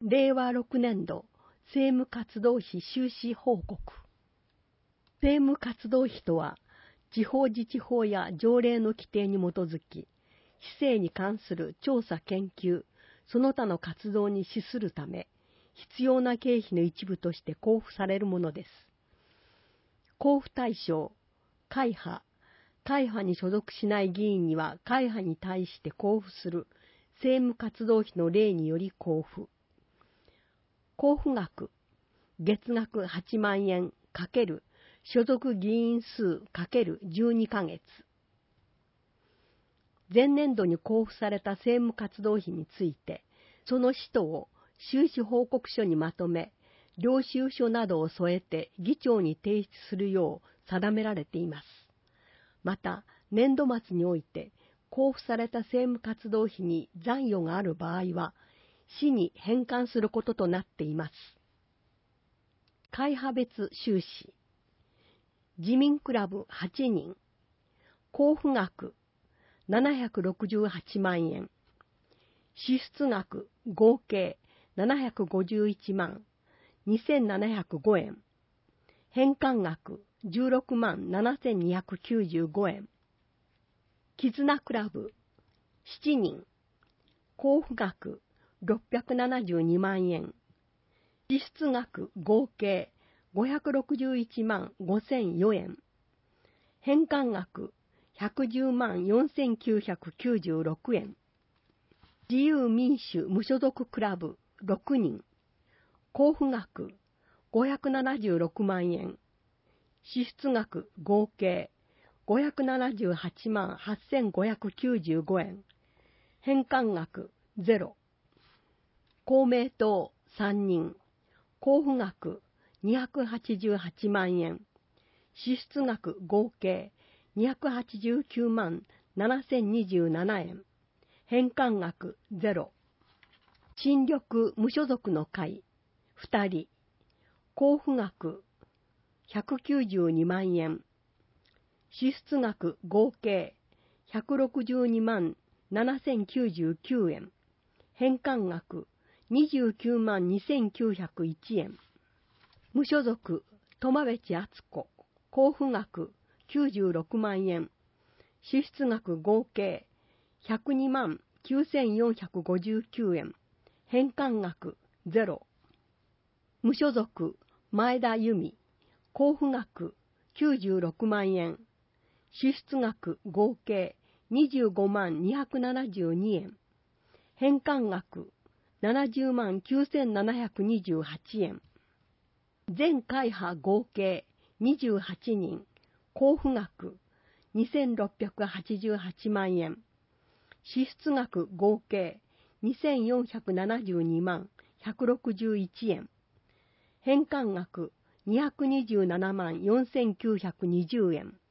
令和6年度政務活動費収支報告。政務活動費とは、地方自治法や条例の規定に基づき、市政に関する調査研究、その他の活動に資するため、必要な経費の一部として交付されるものです。交付対象、会派、会派に所属しない議員には会派に対して交付する政務活動費の例により交付。交付額、月額8万円×所属議員数 ×12 ヶ月。前年度に交付された政務活動費について、その使途を収支報告書にまとめ、領収書などを添えて議長に提出するよう定められています。また、年度末において、交付された政務活動費に残余がある場合は、市に返還することとなっています。会派別収支。自民クラブ8人。交付額768万円。支出額合計751万2705円。返還額16万7295円。絆クラブ7人。交付額672万円。支出額合計561万5004円。返還額110万4996円。自由民主無所属クラブ6人。交付額576万円。支出額合計578万8595円。返還額0。公明党3人。交付額288万円。支出額合計289万7027円。返還額0。新緑無所属の会2人。交付額192万円。支出額合計162万7099円。返還額29万2901円。無所属、苫部地敦子。交付額96万円。支出額合計102万9459円。返還額0。無所属、前田由美。交付額96万円。支出額合計25万272円。返還額70万9728円。全会派合計28人。交付額2688万円。支出額合計2472万161円。返還額227万4920円。